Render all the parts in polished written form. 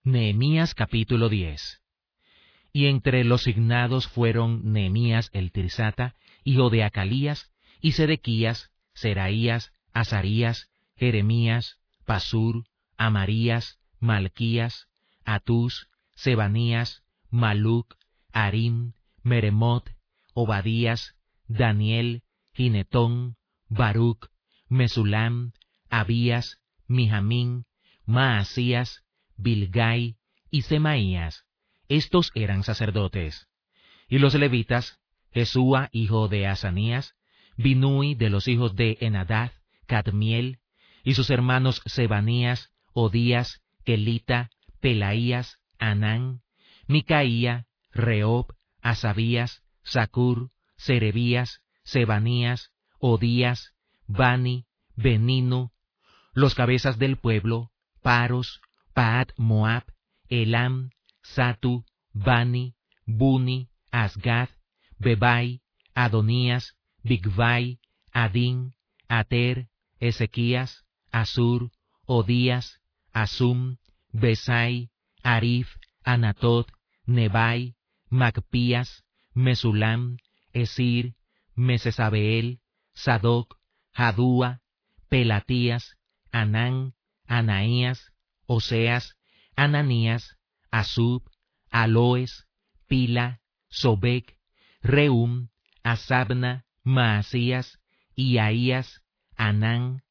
Nehemías capítulo 10. Y entre los signados fueron Nehemías el tirsata, hijo de Acalías, y Sedequías, Seraías, Azarías, Jeremías, Pasur, Amarías, Malquías, Atús, Sebanías, Maluc, Harim, Meremot, Obadías, Daniel, Ginetón, Baruc, Mesulam, Abías, Mijamín, Maasías, Bilgai y Semaías. Estos eran sacerdotes. Y los levitas, Jesúa, hijo de Asanías, Binui de los hijos de Henadad, Cadmiel, y sus hermanos Sebanías, Odías, Kelita, Pelaías, Anán, Micaía, Reob, Asabías, Zacur, Serebías, Sebanías, Odías, Bani, Beninu, los cabezas del pueblo, Paros, Paat Moab, Elam, Satu, Bani, Buni, Asgad, Bebai, Adonías, Bigvai, Adín, Ater, Ezequías, Asur, Odías, Asum, Besai, Arif, Anatot, Nebai, Macpías, Mesulam, Esir, Mesesabeel, Sadoc, Jadúa, Pelatías, Anán, Anaías, Oseas, Ananías, Asub, Aloes, Pila, Sobek, Reum, Asabna, Maasías, Iaías, Anán,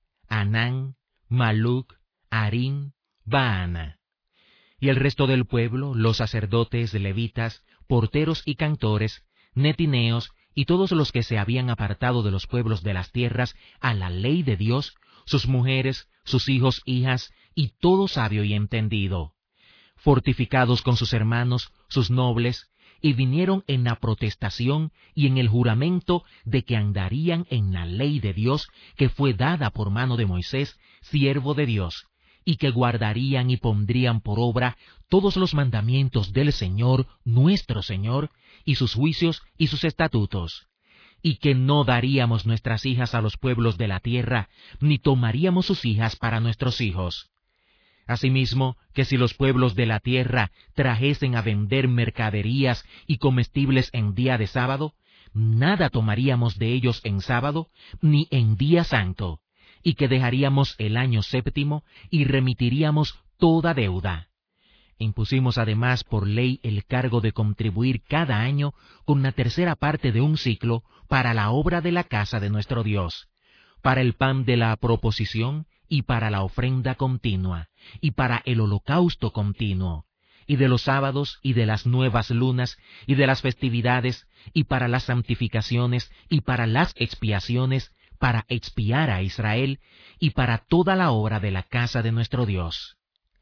Maluc, Harim, Baana. Y el resto del pueblo, los sacerdotes, levitas, porteros y cantores, netineos, y todos los que se habían apartado de los pueblos de las tierras a la ley de Dios, sus mujeres, sus hijos, hijas, y todo sabio y entendido, fortificados con sus hermanos, sus nobles, y vinieron en la protestación y en el juramento de que andarían en la ley de Dios que fue dada por mano de Moisés, siervo de Dios, y que guardarían y pondrían por obra todos los mandamientos del Señor, nuestro Señor, y sus juicios y sus estatutos, y que no daríamos nuestras hijas a los pueblos de la tierra, ni tomaríamos sus hijas para nuestros hijos. Asimismo, que si los pueblos de la tierra trajesen a vender mercaderías y comestibles en día de sábado, nada tomaríamos de ellos en sábado, ni en día santo, y que dejaríamos el año séptimo y remitiríamos toda deuda. Impusimos además por ley el cargo de contribuir cada año con la tercera parte de un ciclo para la obra de la casa de nuestro Dios, para el pan de la proposición y para la ofrenda continua, y para el holocausto continuo, y de los sábados y de las nuevas lunas y de las festividades, y para las santificaciones y para las expiaciones, para expiar a Israel, y para toda la obra de la casa de nuestro Dios.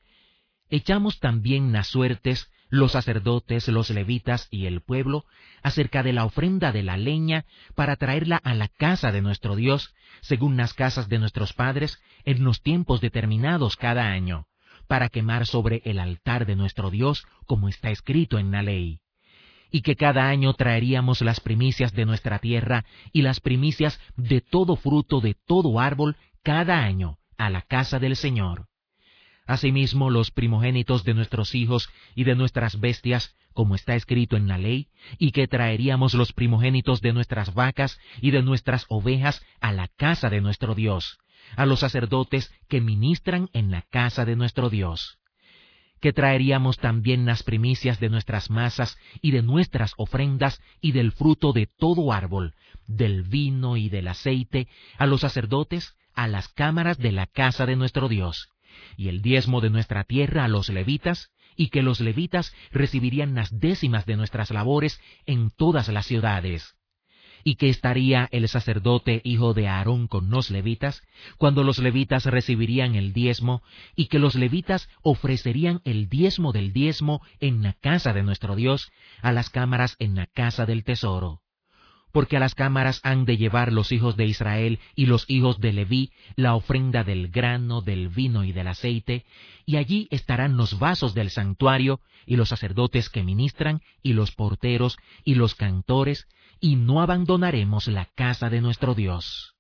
Echamos también las suertes, los sacerdotes, los levitas y el pueblo, acerca de la ofrenda de la leña, para traerla a la casa de nuestro Dios, según las casas de nuestros padres, en los tiempos determinados cada año, para quemar sobre el altar de nuestro Dios, como está escrito en la ley. Y que cada año traeríamos las primicias de nuestra tierra y las primicias de todo fruto de todo árbol cada año a la casa del Señor. Asimismo, los primogénitos de nuestros hijos y de nuestras bestias, como está escrito en la ley, y que traeríamos los primogénitos de nuestras vacas y de nuestras ovejas a la casa de nuestro Dios, a los sacerdotes que ministran en la casa de nuestro Dios. Que traeríamos también las primicias de nuestras masas y de nuestras ofrendas y del fruto de todo árbol, del vino y del aceite, a los sacerdotes, a las cámaras de la casa de nuestro Dios, y el diezmo de nuestra tierra a los levitas, y que los levitas recibirían las décimas de nuestras labores en todas las ciudades. Y que estaría el sacerdote hijo de Aarón con los levitas, cuando los levitas recibirían el diezmo, y que los levitas ofrecerían el diezmo del diezmo en la casa de nuestro Dios, a las cámaras en la casa del tesoro. Porque a las cámaras han de llevar los hijos de Israel y los hijos de Leví la ofrenda del grano, del vino y del aceite, y allí estarán los vasos del santuario, y los sacerdotes que ministran, y los porteros, y los cantores, y no abandonaremos la casa de nuestro Dios.